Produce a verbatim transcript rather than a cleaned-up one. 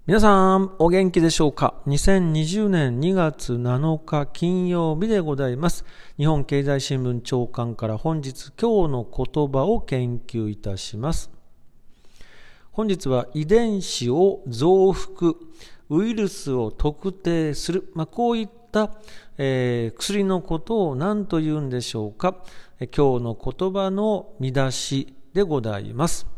皆さんお元気でしょうか。にせんにじゅうねんにがつなのか金曜日でございます。日本経済新聞長官から本日今日の言葉を研究いたします。本日は遺伝子を増幅、ウイルスを特定する、まあ、こういった、えー、薬のことを何と言うんでしょうか。今日の言葉の見出しでございます。